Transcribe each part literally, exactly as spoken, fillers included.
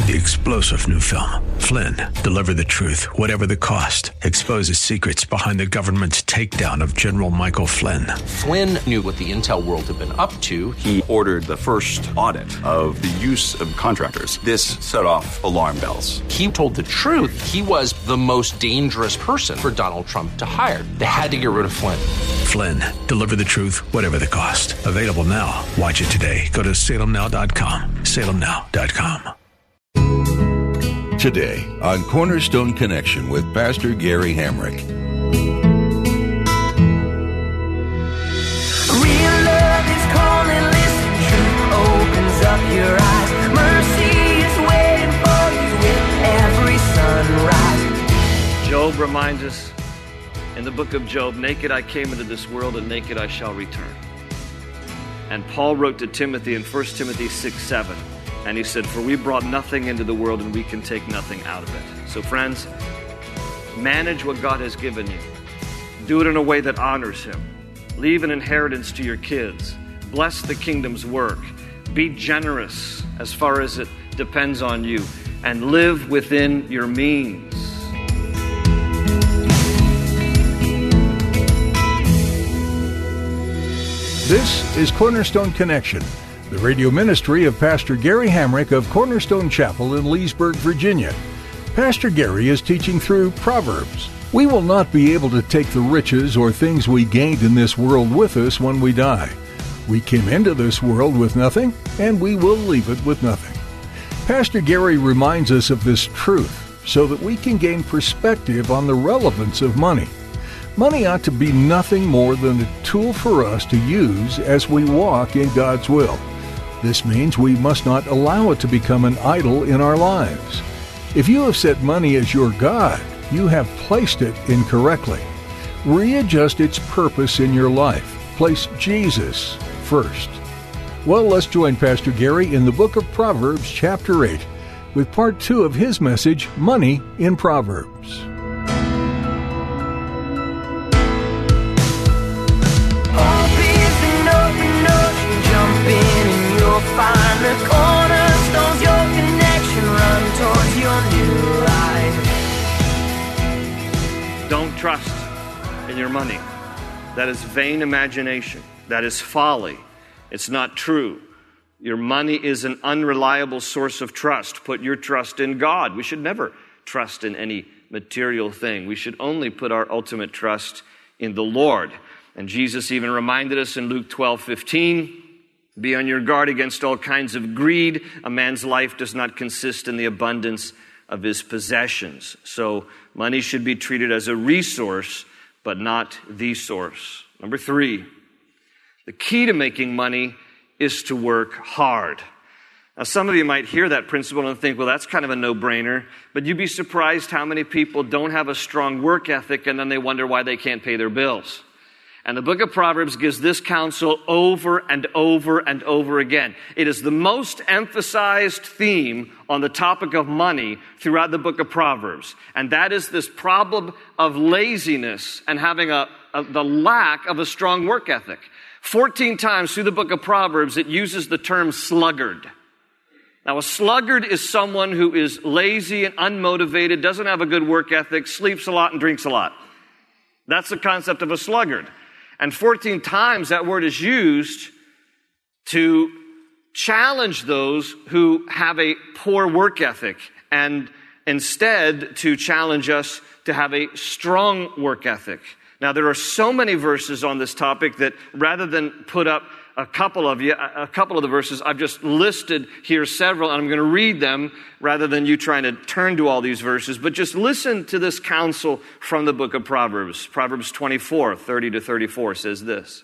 The explosive new film, Flynn, deliver the truth, whatever the cost, exposes secrets behind the government's takedown of General Michael Flynn. Flynn knew what the intel world had been up to. He ordered the first audit of the use of contractors. This set off alarm bells. He told the truth. He was the most dangerous person for Donald Trump to hire. They had to get rid of Flynn. Flynn, deliver the truth, whatever the cost. Available now. Watch it today. Go to salem now dot com. salem now dot com. Today on Cornerstone Connection with Pastor Gary Hamrick. Real love is calling, listen, truth opens up your eyes. Mercy is waiting for you with every sunrise. Job reminds us in the book of Job, naked I came into this world and naked I shall return. And Paul wrote to Timothy in First Timothy six seven. And he said, for we brought nothing into the world and we can take nothing out of it. So friends, manage what God has given you. Do it in a way that honors Him. Leave an inheritance to your kids. Bless the kingdom's work. Be generous as far as it depends on you. And live within your means. This is Cornerstone Connection, the radio ministry of Pastor Gary Hamrick of Cornerstone Chapel in Leesburg, Virginia. Pastor Gary is teaching through Proverbs. We will not be able to take the riches or things we gained in this world with us when we die. We came into this world with nothing, and we will leave it with nothing. Pastor Gary reminds us of this truth so that we can gain perspective on the relevance of money. Money ought to be nothing more than a tool for us to use as we walk in God's will. This means we must not allow it to become an idol in our lives. If you have set money as your God, you have placed it incorrectly. Readjust its purpose in your life. Place Jesus first. Well, let's join Pastor Gary in the book of Proverbs, chapter eight, with part two of his message, Money in Proverbs. Find the cornerstones, your connection, run towards your new life. Don't trust in your money. That is vain imagination. That is folly. It's not true. Your money is an unreliable source of trust. Put your trust in God. We should never trust in any material thing. We should only put our ultimate trust in the Lord. And Jesus even reminded us in Luke twelve fifteen, be on your guard against all kinds of greed. A man's life does not consist in the abundance of his possessions. So money should be treated as a resource, but not the source. Number three, the key to making money is to work hard. Now, some of you might hear that principle and think, well, that's kind of a no-brainer. But you'd be surprised how many people don't have a strong work ethic and then they wonder why they can't pay their bills. And the book of Proverbs gives this counsel over and over and over again. It is the most emphasized theme on the topic of money throughout the book of Proverbs. And that is this problem of laziness and having a, a the lack of a strong work ethic. Fourteen times through the book of Proverbs, it uses the term sluggard. Now, a sluggard is someone who is lazy and unmotivated, doesn't have a good work ethic, sleeps a lot and drinks a lot. That's the concept of a sluggard. And fourteen times that word is used to challenge those who have a poor work ethic and instead to challenge us to have a strong work ethic. Now, there are so many verses on this topic that rather than put up a couple of you, a couple of the verses, I've just listed here several, and I'm going to read them rather than you trying to turn to all these verses. But just listen to this counsel from the book of Proverbs. Proverbs twenty-four, thirty to thirty-four says this.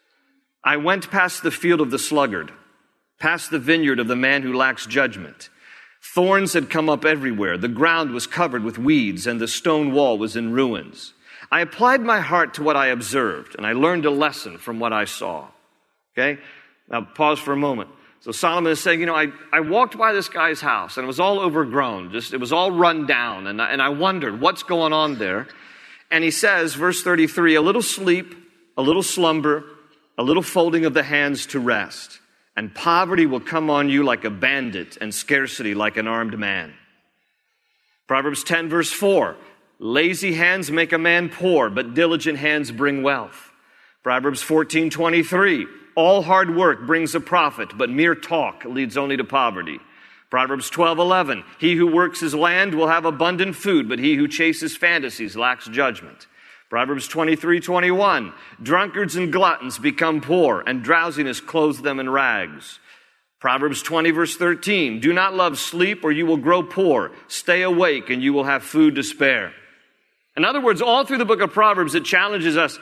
I went past the field of the sluggard, past the vineyard of the man who lacks judgment. Thorns had come up everywhere. The ground was covered with weeds, and the stone wall was in ruins. I applied my heart to what I observed, and I learned a lesson from what I saw. Okay? Now pause for a moment. So Solomon is saying, you know, I, I walked by this guy's house and it was all overgrown. Just, it was all run down. And I, and I wondered what's going on there. And he says, verse thirty-three, a little sleep, a little slumber, a little folding of the hands to rest. and poverty will come on you like a bandit, and scarcity like an armed man. Proverbs ten, verse four, lazy hands make a man poor, but diligent hands bring wealth. Proverbs fourteen, twenty-three, all hard work brings a profit, but mere talk leads only to poverty. Proverbs twelve, eleven, he who works his land will have abundant food, but he who chases fantasies lacks judgment. Proverbs twenty-three, twenty-one, drunkards and gluttons become poor, and drowsiness clothes them in rags. Proverbs twenty, verse thirteen, do not love sleep or you will grow poor. Stay awake and you will have food to spare. In other words, all through the book of Proverbs, it challenges us.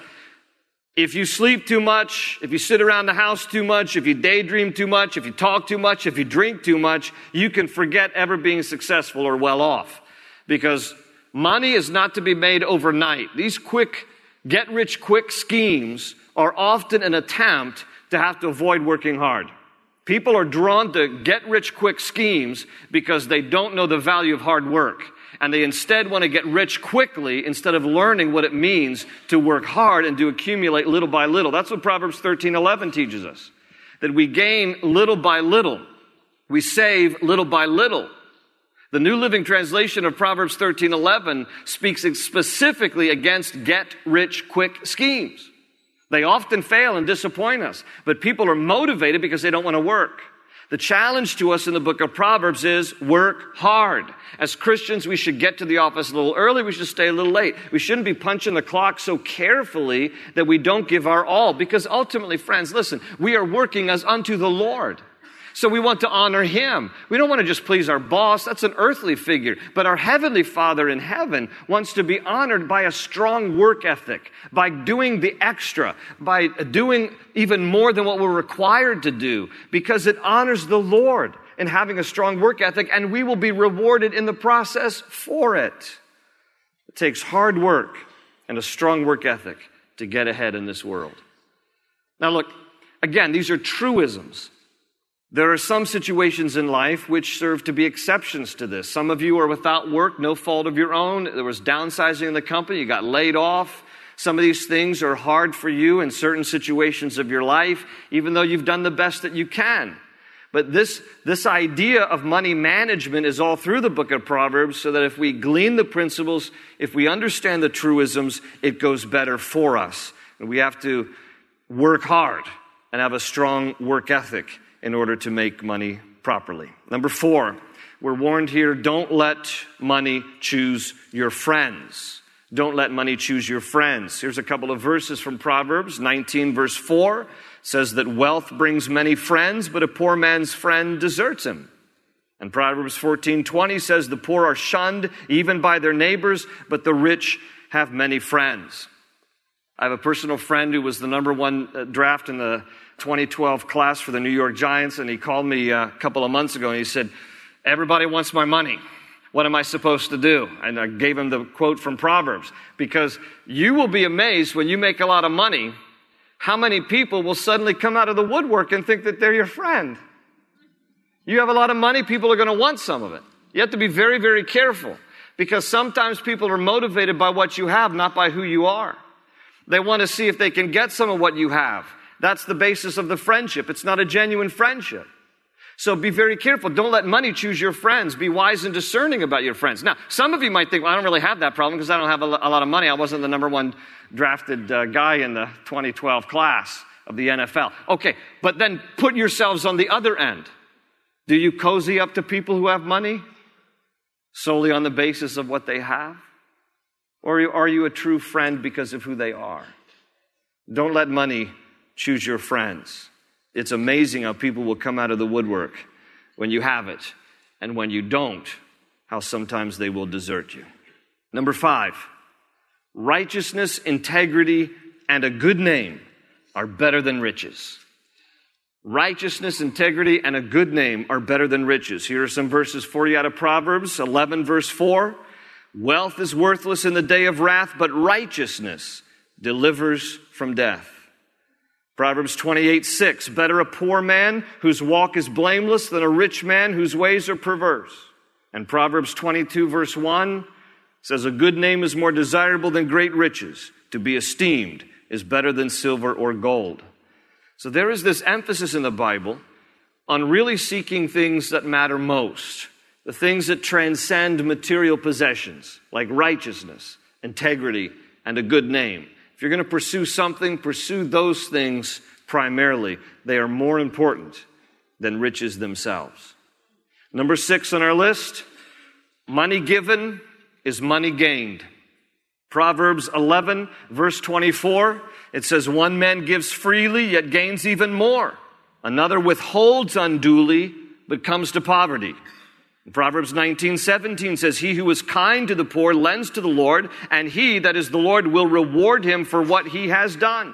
If you sleep too much, if you sit around the house too much, if you daydream too much, if you talk too much, if you drink too much, you can forget ever being successful or well off. Because money is not to be made overnight. These quick, get-rich-quick schemes are often an attempt to have to avoid working hard. People are drawn to get-rich-quick schemes because they don't know the value of hard work. And they instead want to get rich quickly instead of learning what it means to work hard and to accumulate little by little. That's what Proverbs thirteen eleven teaches us. That we gain little by little. We save little by little. The New Living Translation of Proverbs thirteen eleven speaks specifically against get-rich-quick schemes. They often fail and disappoint us, but people are motivated because they don't want to work. The challenge to us in the book of Proverbs is work hard. As Christians, we should get to the office a little early. We should stay a little late. We shouldn't be punching the clock so carefully that we don't give our all. Because ultimately, friends, listen, we are working as unto the Lord. So we want to honor Him. We don't want to just please our boss. That's an earthly figure. But our Heavenly Father in heaven wants to be honored by a strong work ethic, by doing the extra, by doing even more than what we're required to do, because it honors the Lord in having a strong work ethic, and we will be rewarded in the process for it. It takes hard work and a strong work ethic to get ahead in this world. Now look, again, these are truisms. There are some situations in life which serve to be exceptions to this. Some of you are without work, no fault of your own. There was downsizing in the company. You got laid off. Some of these things are hard for you in certain situations of your life, even though you've done the best that you can. But this, this idea of money management is all through the book of Proverbs, so that if we glean the principles, if we understand the truisms, it goes better for us. And we have to work hard and have a strong work ethic in order to make money properly. Number four, we're warned here, don't let money choose your friends. Don't let money choose your friends. Here's a couple of verses from Proverbs. nineteen verse four says that wealth brings many friends, but a poor man's friend deserts him. And Proverbs fourteen twenty says the poor are shunned even by their neighbors, but the rich have many friends. I have a personal friend who was the number one draft in the twenty twelve class for the New York Giants, and he called me a couple of months ago and he said, everybody wants my money. What am I supposed to do? And I gave him the quote from Proverbs, because you will be amazed when you make a lot of money, how many people will suddenly come out of the woodwork and think that they're your friend. You have a lot of money, people are going to want some of it. You have to be very, very careful, because sometimes people are motivated by what you have, not by who you are. They want to see if they can get some of what you have. That's the basis of the friendship. It's not a genuine friendship. So be very careful. Don't let money choose your friends. Be wise and discerning about your friends. Now, some of you might think, well, I don't really have that problem because I don't have a lot of money. I wasn't the number one drafted uh, guy in the twenty twelve class of the N F L. Okay, but then put yourselves on the other end. Do you cozy up to people who have money solely on the basis of what they have? Or are you a true friend because of who they are? Don't let money choose your friends. It's amazing how people will come out of the woodwork when you have it, and when you don't, how sometimes they will desert you. Number five, righteousness, integrity, and a good name are better than riches. Righteousness, integrity, and a good name are better than riches. Here are some verses for you out of Proverbs eleven, verse four. Wealth is worthless in the day of wrath, but righteousness delivers from death. Proverbs twenty-eight, six. Better a poor man whose walk is blameless than a rich man whose ways are perverse. And Proverbs twenty-two, verse one says, a good name is more desirable than great riches. To be esteemed is better than silver or gold. So there is this emphasis in the Bible on really seeking things that matter most, the things that transcend material possessions, like righteousness, integrity, and a good name. If you're going to pursue something, pursue those things primarily. They are more important than riches themselves. Number six on our list, money given is money gained. Proverbs eleven, verse twenty-four, it says, one man gives freely, yet gains even more. Another withholds unduly, but comes to poverty. Proverbs nineteen seventeen says, he who is kind to the poor lends to the Lord, and he, that is the Lord, will reward him for what he has done.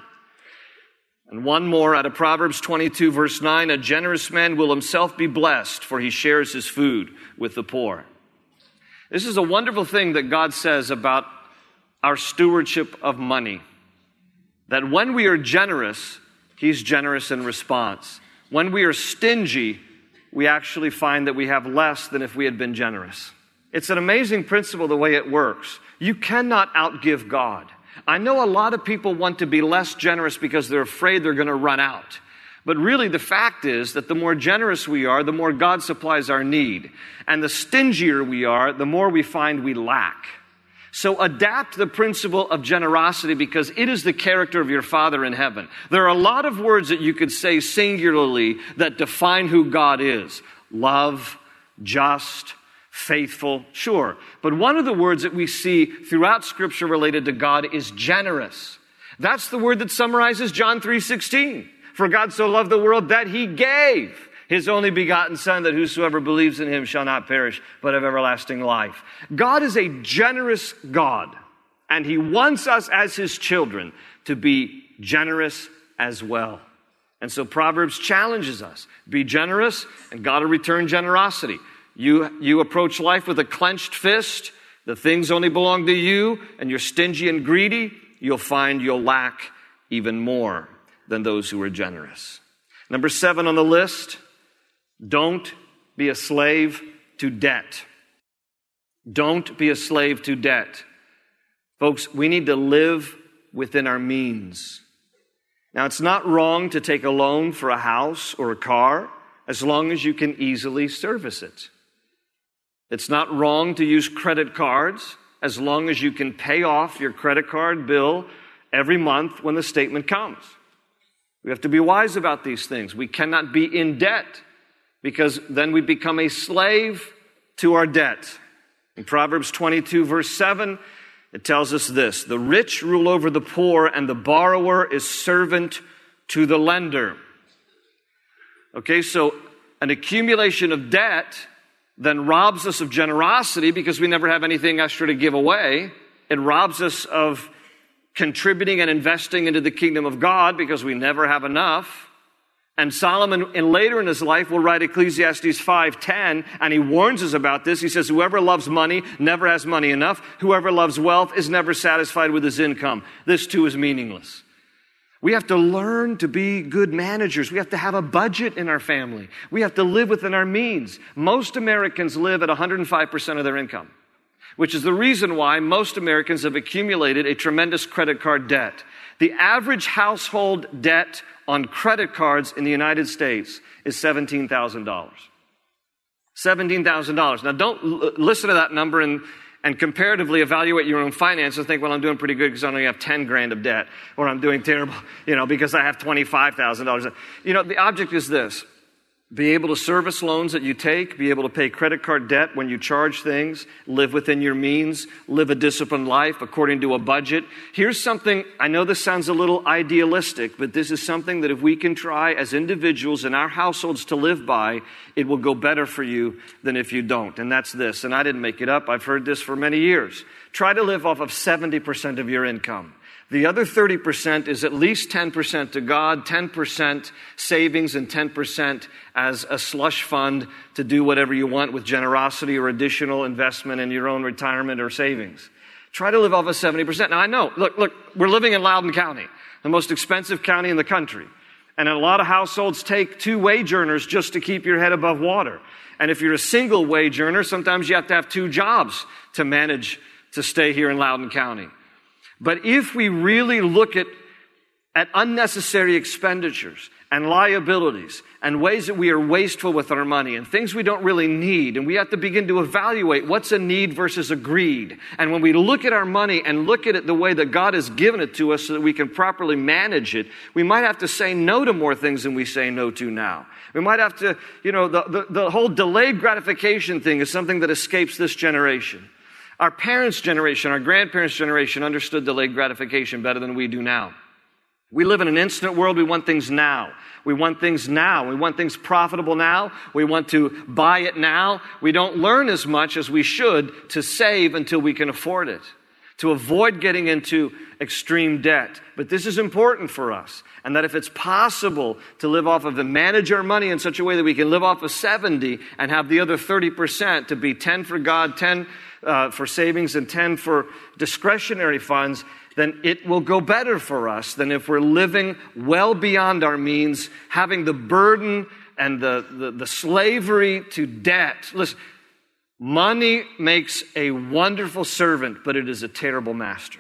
And one more out of Proverbs twenty-two, verse nine, a generous man will himself be blessed, for he shares his food with the poor. This is a wonderful thing that God says about our stewardship of money. That when we are generous, he's generous in response. When we are stingy, we actually find that we have less than if we had been generous. It's an amazing principle the way it works. You cannot outgive God. I know a lot of people want to be less generous because they're afraid they're going to run out. But really the fact is that the more generous we are, the more God supplies our need. And the stingier we are, the more we find we lack. So adapt the principle of generosity because it is the character of your Father in heaven. There are a lot of words that you could say singularly that define who God is. Love, just, faithful, sure. But one of the words that we see throughout Scripture related to God is generous. That's the word that summarizes John three sixteen. For God so loved the world that he gave his only begotten Son, that whosoever believes in him shall not perish, but have everlasting life. God is a generous God, and he wants us as his children to be generous as well. And so Proverbs challenges us. Be generous, and God will return generosity. You, you approach life with a clenched fist, the things only belong to you, and you're stingy and greedy, you'll find you'll lack even more than those who are generous. Number seven on the list, don't be a slave to debt. Don't be a slave to debt. Folks, we need to live within our means. Now, it's not wrong to take a loan for a house or a car as long as you can easily service it. It's not wrong to use credit cards as long as you can pay off your credit card bill every month when the statement comes. We have to be wise about these things. We cannot be in debt, because then we become a slave to our debt. In Proverbs twenty-two, verse seven, it tells us this: the rich rule over the poor, and the borrower is servant to the lender. Okay, so an accumulation of debt then robs us of generosity because we never have anything extra to give away. It robs us of contributing and investing into the kingdom of God because we never have enough. And Solomon, in later in his life, will write Ecclesiastes five ten, and he warns us about this. He says, whoever loves money never has money enough. Whoever loves wealth is never satisfied with his income. This too is meaningless. We have to learn to be good managers. We have to have a budget in our family. We have to live within our means. Most Americans live at one hundred five percent of their income, which is the reason why most Americans have accumulated a tremendous credit card debt. The average household debt on credit cards in the United States is seventeen thousand dollars. seventeen thousand dollars. Now, don't l- listen to that number and, and comparatively evaluate your own finances and think, well, I'm doing pretty good because I only have ten grand of debt, or I'm doing terrible, you know, because I have twenty-five thousand dollars. You know, the object is this: be able to service loans that you take, be able to pay credit card debt when you charge things, live within your means, live a disciplined life according to a budget. Here's something, I know this sounds a little idealistic, but this is something that if we can try as individuals in our households to live by, it will go better for you than if you don't. And that's this, and I didn't make it up, I've heard this for many years. Try to live off of seventy percent of your income. The other thirty percent is at least ten percent to God, ten percent savings, and ten percent as a slush fund to do whatever you want with generosity or additional investment in your own retirement or savings. Try to live off of seventy percent. Now, I know, look, look, we're living in Loudoun County, the most expensive county in the country. And a lot of households take two wage earners just to keep your head above water. And if you're a single wage earner, sometimes you have to have two jobs to manage to stay here in Loudoun County. But if we really look at, at unnecessary expenditures and liabilities and ways that we are wasteful with our money and things we don't really need. And we have to begin to evaluate what's a need versus a greed. And when we look at our money and look at it the way that God has given it to us so that we can properly manage it, we might have to say no to more things than we say no to now. We might have to, you know, the, the, the whole delayed gratification thing is something that escapes this generation. Our parents' generation, our grandparents' generation understood delayed gratification better than we do now. We live in an instant world. We want things now. We want things now. We want things profitable now. We want to buy it now. We don't learn as much as we should to save until we can afford it, to avoid getting into extreme debt. But this is important for us. And that if it's possible to live off of and manage our money in such a way that we can live off of seventy and have the other thirty percent to be ten for God, ten uh, for savings, and ten for discretionary funds, then it will go better for us than if we're living well beyond our means, having the burden and the, the, the slavery to debt. Listen, money makes a wonderful servant, but it is a terrible master.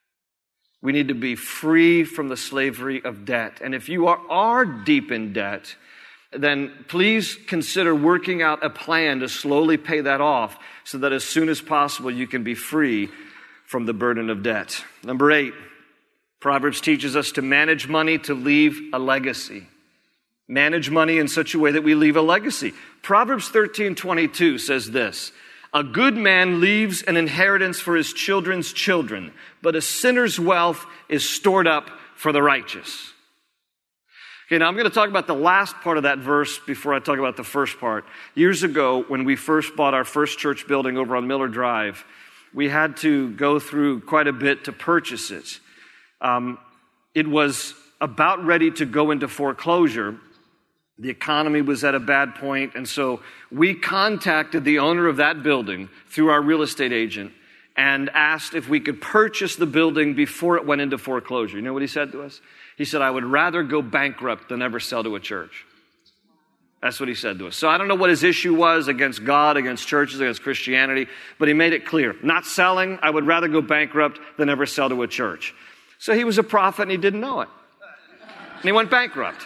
We need to be free from the slavery of debt. And if you are, are deep in debt, then please consider working out a plan to slowly pay that off so that as soon as possible you can be free from the burden of debt. Number eight, Proverbs teaches us to manage money to leave a legacy. Manage money in such a way that we leave a legacy. Proverbs thirteen twenty-two says this, "A good man leaves an inheritance for his children's children, but a sinner's wealth is stored up for the righteous." Okay, now I'm going to talk about the last part of that verse before I talk about the first part. Years ago, when we first bought our first church building over on Miller Drive, we had to go through quite a bit to purchase it. Um, it was about ready to go into foreclosure. The economy was at a bad point, and so we contacted the owner of that building through our real estate agent and asked if we could purchase the building before it went into foreclosure. You know what he said to us? He said, "I would rather go bankrupt than ever sell to a church." That's what he said to us. So I don't know what his issue was against God, against churches, against Christianity, but he made it clear. Not selling, I would rather go bankrupt than ever sell to a church. So he was a prophet and he didn't know it. And he went bankrupt.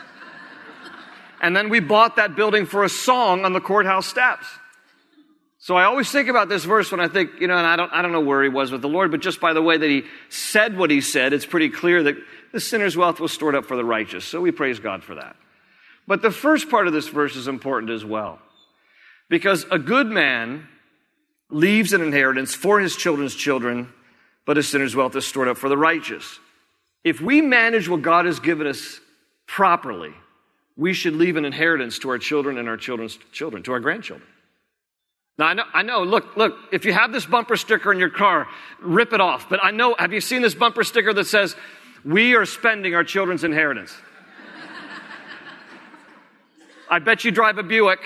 And then we bought that building for a song on the courthouse steps. So I always think about this verse when I think, you know, and I don't, I don't know where he was with the Lord, but just by the way that he said what he said, it's pretty clear that the sinner's wealth was stored up for the righteous. So we praise God for that. But the first part of this verse is important as well. Because a good man leaves an inheritance for his children's children, but a sinner's wealth is stored up for the righteous. If we manage what God has given us properly, we should leave an inheritance to our children and our children's children, to our grandchildren. Now, I know, I know, look, look, if you have this bumper sticker in your car, rip it off. But I know, have you seen this bumper sticker that says, "We are spending our children's inheritance"? I bet you drive a Buick.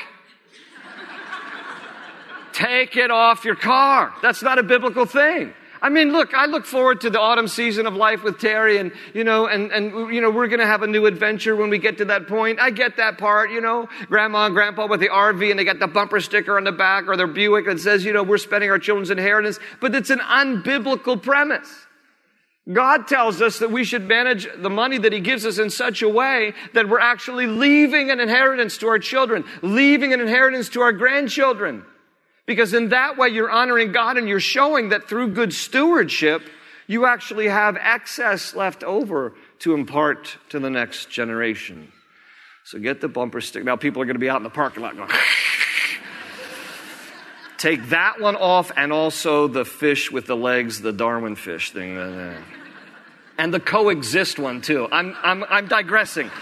Take it off your car. That's not a biblical thing. I mean, look, I look forward to the autumn season of life with Terry and, you know, and, and you know, we're going to have a new adventure when we get to that point. I get that part, you know, grandma and grandpa with the R V and they got the bumper sticker on the back or their Buick that says, you know, we're spending our children's inheritance. But it's an unbiblical premise. God tells us that we should manage the money that he gives us in such a way that we're actually leaving an inheritance to our children, leaving an inheritance to our grandchildren. Because in that way, you're honoring God and you're showing that through good stewardship, you actually have excess left over to impart to the next generation. So get the bumper sticker. Now people are going to be out in the parking lot going, take that one off and also the fish with the legs, the Darwin fish thing. And the coexist one too. I'm, I'm, I'm digressing.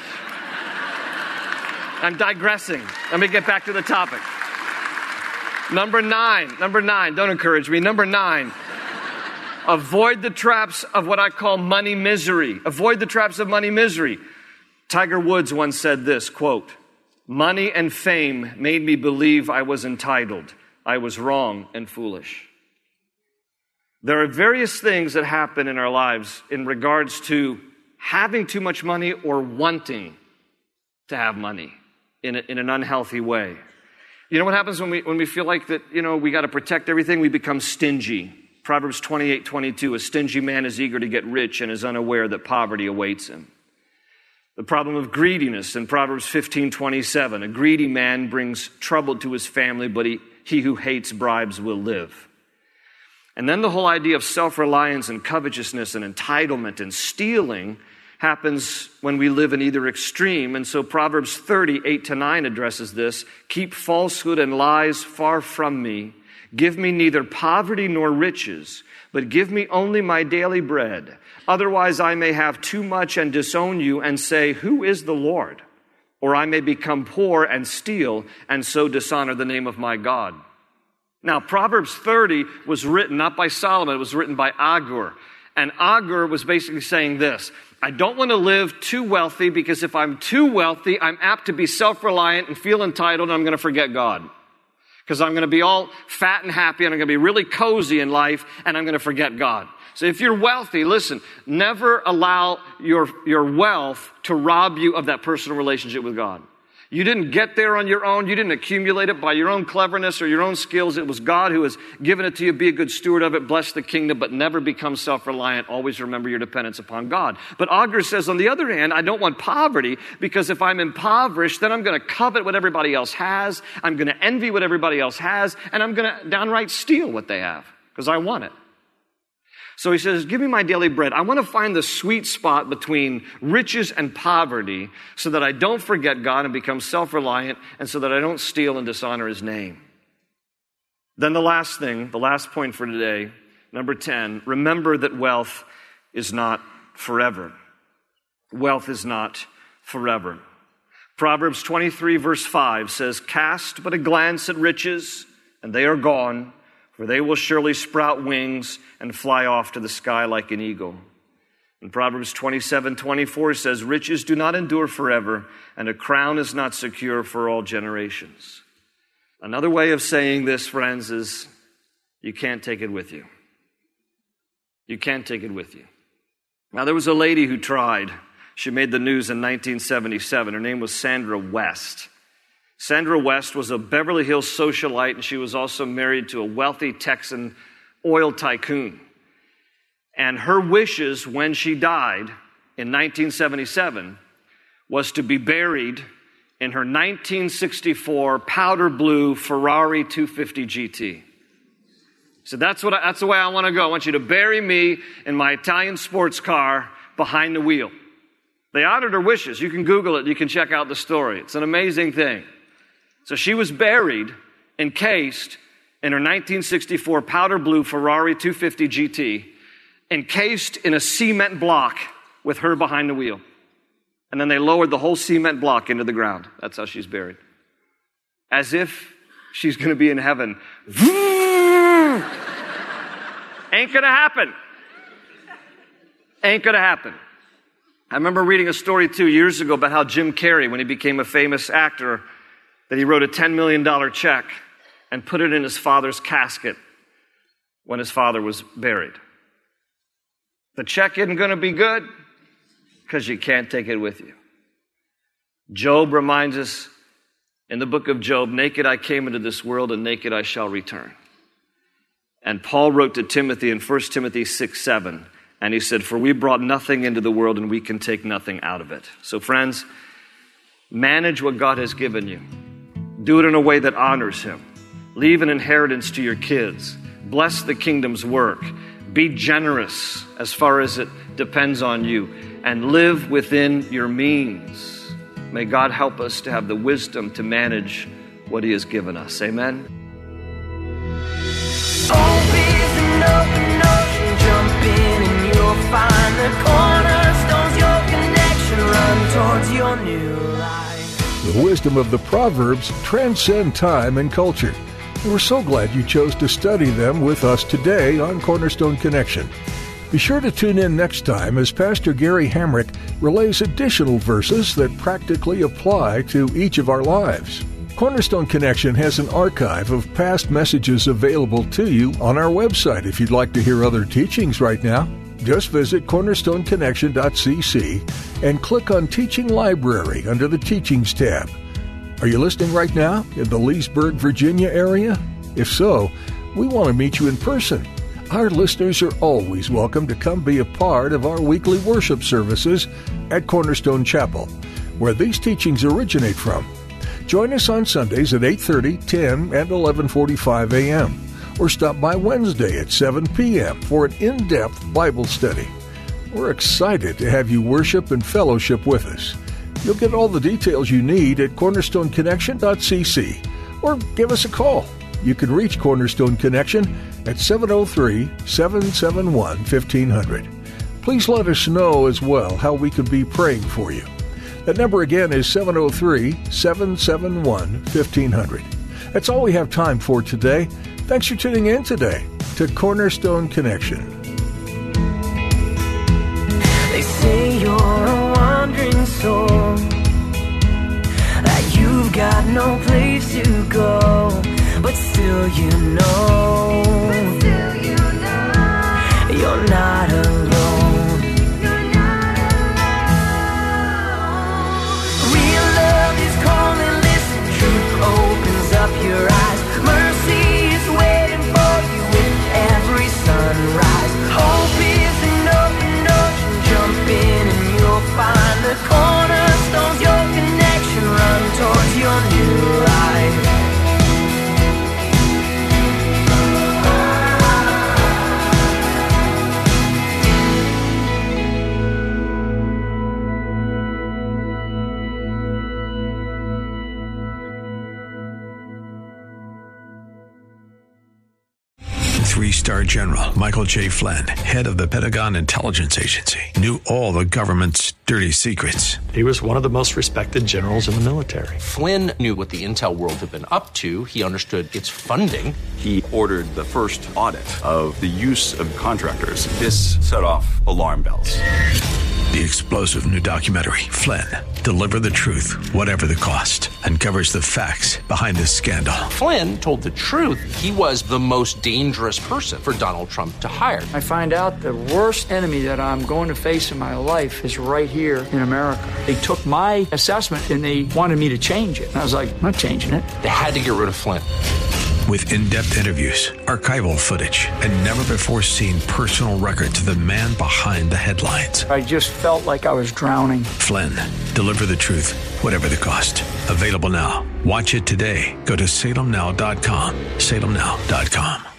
I'm digressing. Let me get back to the topic. Number nine, number nine, don't encourage me. Number nine, avoid the traps of what I call money misery. Avoid the traps of money misery. Tiger Woods once said this, quote, "Money and fame made me believe I was entitled. I was wrong and foolish." There are various things that happen in our lives in regards to having too much money or wanting to have money in, a, in an unhealthy way. You know what happens when we when we feel like that, you know, we got to protect everything? We become stingy. Proverbs twenty-eight twenty-two, "A stingy man is eager to get rich and is unaware that poverty awaits him." The problem of greediness in Proverbs fifteen twenty-seven. A greedy man brings trouble to his family, but he, he who hates bribes will live. And then the whole idea of self-reliance and covetousness and entitlement and stealing happens when we live in either extreme. And so Proverbs thirty, eight to nine addresses this. Keep falsehood and lies far from me. Give me neither poverty nor riches, but give me only my daily bread. Otherwise I may have too much and disown you and say, who is the Lord? Or I may become poor and steal and so dishonor the name of my God. Now, Proverbs thirty was written not by Solomon, it was written by Agur. And Agur was basically saying this: I don't want to live too wealthy, because if I'm too wealthy, I'm apt to be self-reliant and feel entitled, and I'm going to forget God. Because I'm going to be all fat and happy, and I'm going to be really cozy in life, and I'm going to forget God. So if you're wealthy, listen, never allow your, your wealth to rob you of that personal relationship with God. You didn't get there on your own. You didn't accumulate it by your own cleverness or your own skills. It was God who has given it to you. Be a good steward of it. Bless the kingdom, but never become self-reliant. Always remember your dependence upon God. But Agur says, on the other hand, I don't want poverty, because if I'm impoverished, then I'm going to covet what everybody else has. I'm going to envy what everybody else has. And I'm going to downright steal what they have, because I want it. So he says, give me my daily bread. I want to find the sweet spot between riches and poverty so that I don't forget God and become self-reliant, and so that I don't steal and dishonor his name. Then the last thing, the last point for today, number ten, remember that wealth is not forever. Wealth is not forever. Proverbs twenty-three verse five says, cast but a glance at riches, and they are gone, for they will surely sprout wings and fly off to the sky like an eagle. And Proverbs twenty-seven twenty-four says, riches do not endure forever, and a crown is not secure for all generations. Another way of saying this, friends, is you can't take it with you. You can't take it with you. Now, there was a lady who tried. She made the news in nineteen seventy-seven. Her name was Sandra West. Sandra West was a Beverly Hills socialite, and she was also married to a wealthy Texan oil tycoon. And her wishes when she died in nineteen seventy-seven was to be buried in her nineteen sixty-four powder blue Ferrari two fifty G T. So that's what I, that's the way I want to go. I want you to bury me in my Italian sports car behind the wheel. They honored her wishes. You can Google it. You can check out the story. It's an amazing thing. So she was buried, encased in her nineteen sixty-four powder blue Ferrari two fifty G T, encased in a cement block with her behind the wheel. And then they lowered the whole cement block into the ground. That's how she's buried. As if she's going to be in heaven. Ain't going to happen. Ain't going to happen. I remember reading a story two years ago about how Jim Carrey, when he became a famous actor, that he wrote a ten million dollars check and put it in his father's casket when his father was buried. The check isn't going to be good because you can't take it with you. Job reminds us in the book of Job, naked I came into this world and naked I shall return. And Paul wrote to Timothy in First Timothy six seven, and he said, for we brought nothing into the world and we can take nothing out of it. So friends, manage what God has given you. Do it in a way that honors him. Leave an inheritance to your kids. Bless the kingdom's work. Be generous as far as it depends on you. And live within your means. May God help us to have the wisdom to manage what he has given us. Amen. Open open ocean, jump in and you'll find the cornerstones, your connection, run towards your new life. The wisdom of the Proverbs transcend time and culture. And we're so glad you chose to study them with us today on Cornerstone Connection. Be sure to tune in next time as Pastor Gary Hamrick relays additional verses that practically apply to each of our lives. Cornerstone Connection has an archive of past messages available to you on our website if you'd like to hear other teachings right now. Just visit cornerstone connection dot c c and click on Teaching Library under the Teachings tab. Are you listening right now in the Leesburg, Virginia area? If so, we want to meet you in person. Our listeners are always welcome to come be a part of our weekly worship services at Cornerstone Chapel, where these teachings originate from. Join us on Sundays at eight thirty, ten, and eleven forty-five a.m., or stop by Wednesday at seven p.m. for an in-depth Bible study. We're excited to have you worship and fellowship with us. You'll get all the details you need at cornerstone connection dot c c, or give us a call. You can reach Cornerstone Connection at seven oh three, seven seven one, fifteen hundred. Please let us know as well how we could be praying for you. That number again is seven oh three, seven seven one, fifteen hundred. That's all we have time for today. Thanks for tuning in today to Cornerstone Connection. They say you're a wandering soul, that you've got no place to go. But still you know, but still you know, you're not alone. You're not alone. Real love is calling, listen, truth opens up your eyes. Mercy is waiting for you with every sunrise. Hope is an open ocean, jump in and you'll find the cornerstones, your connection, run towards your new life. Three-star General Michael J. Flynn, head of the Pentagon Intelligence Agency, knew all the government's dirty secrets. He was one of the most respected generals in the military. Flynn knew what the intel world had been up to. He understood its funding. He ordered the first audit of the use of contractors. This set off alarm bells. The explosive new documentary, Flynn, Deliver the Truth, Whatever the Cost, uncovers the facts behind this scandal. Flynn told the truth. He was the most dangerous person for Donald Trump to hire. I find out the worst enemy that I'm going to face in my life is right here in America. They took my assessment and they wanted me to change it. And I was like, I'm not changing it. They had to get rid of Flynn. With in-depth interviews, archival footage, and never-before-seen personal records of the man behind the headlines. I just felt like I was drowning. Flynn, Deliver the Truth, Whatever the Cost. Available now. Watch it today. Go to salem now dot com. salem now dot com.